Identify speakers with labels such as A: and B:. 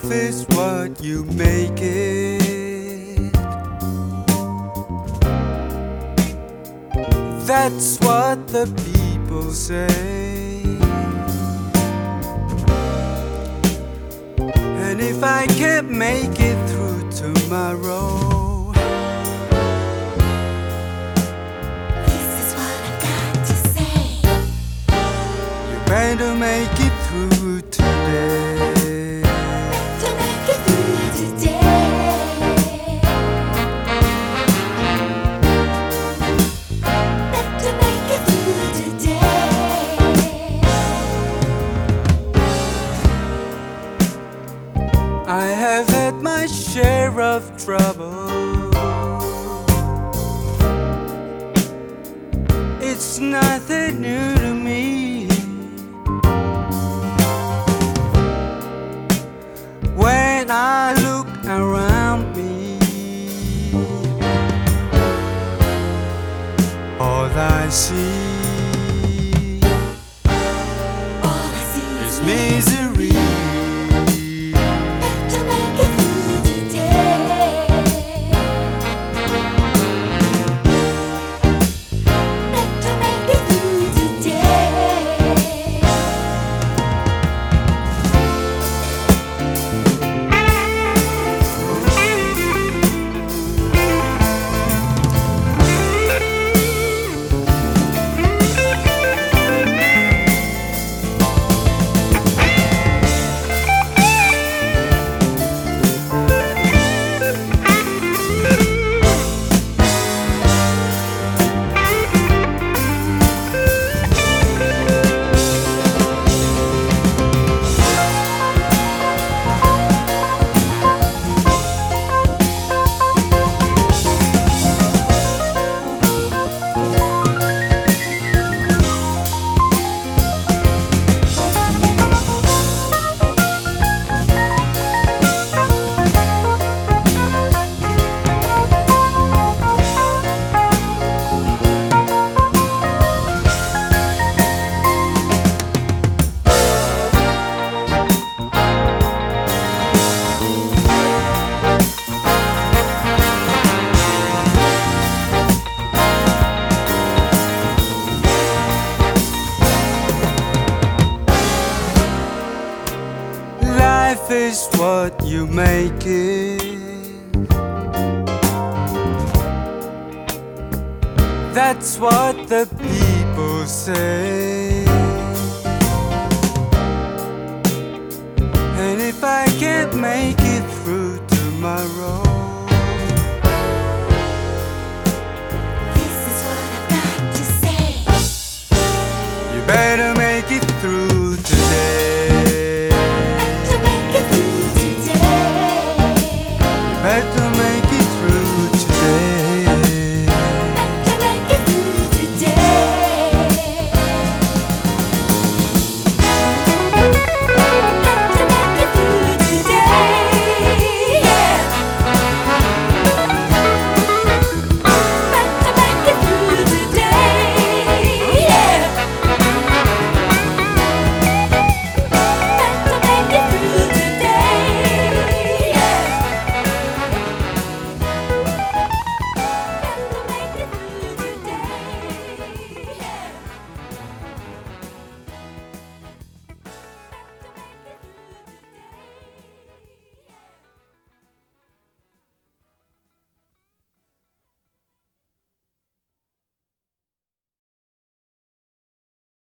A: Life is what you make it. That's what the people say. And if I can't make it through tomorrow,
B: this is what I've got to say.
A: you better make it through today.
B: To make it through today. To make it through today.
A: I have had my share of trouble. It's nothing new to me. When I look around me, all I see
B: All I see
A: is
B: is
A: misery.
B: to make it through today. To make it through today.
A: Life is what you make it. That's what the people say. And if I can't make it through tomorrow,